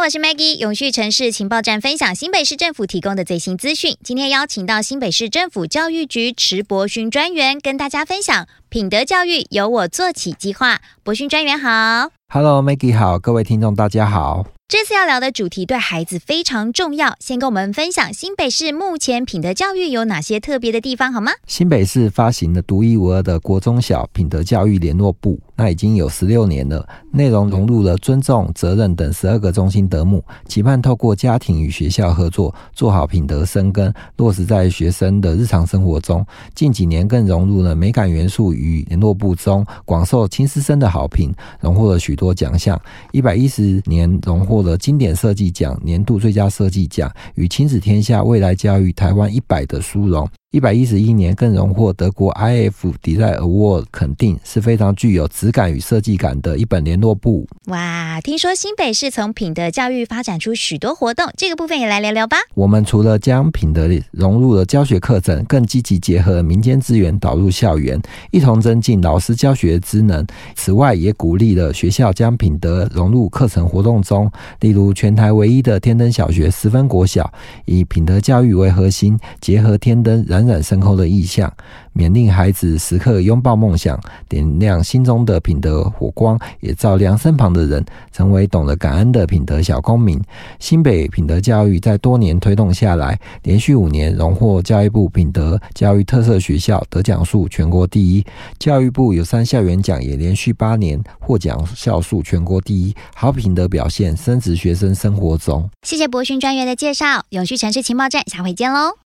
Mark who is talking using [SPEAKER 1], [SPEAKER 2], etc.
[SPEAKER 1] 我是 Maggie， 永续城市情报站分享新北市政府提供的最新资讯。今天邀请到新北市政府教育局池博勋专员跟大家分享品德教育由我做起计划。博勋专员好。
[SPEAKER 2] Hello Maggie 好，各位听众大家好。
[SPEAKER 1] 这次要聊的主题对孩子非常重要，先跟我们分享新北市目前品德教育有哪些特别的地方好吗？
[SPEAKER 2] 新北市发行了独一无二的国中小品德教育联络部，那已经有16年了，内容融入了尊重、责任等12个中心德目，期盼透过家庭与学校合作，做好品德生根，落实在学生的日常生活中。近几年更融入了美感元素于联络部中，广受亲师生的好评，荣获了许多奖项。110年荣获了经典设计奖、年度最佳设计奖，与亲子天下未来教育台湾100的殊荣。111年更荣获德国 IF Design Award 肯定，是非常具有质感与设计感的一本联络簿。
[SPEAKER 1] 哇，听说新北市从品德教育发展出许多活动，这个部分也来聊聊吧。
[SPEAKER 2] 我们除了将品德融入了教学课程，更积极结合民间资源导入校园，一同增进老师教学职能。此外，也鼓励了学校将品德融入课程活动中，例如全台唯一的天灯小学10分国小，以品德教育为核心，结合天灯冉冉升空的意象，勉励孩子时刻拥抱梦想，点亮心中的品德火光，也照亮身旁的人，成为懂得感恩的品德小公民。新北品德教育在多年推动下来，连续5年荣获教育部品德教育特色学校得奖数全国第一，教育部友善校园奖也连续8年获奖校数全国第一，好品德表现深植学生生活中。
[SPEAKER 1] 谢谢博勋专员的介绍，永续城市情报站下回见喽。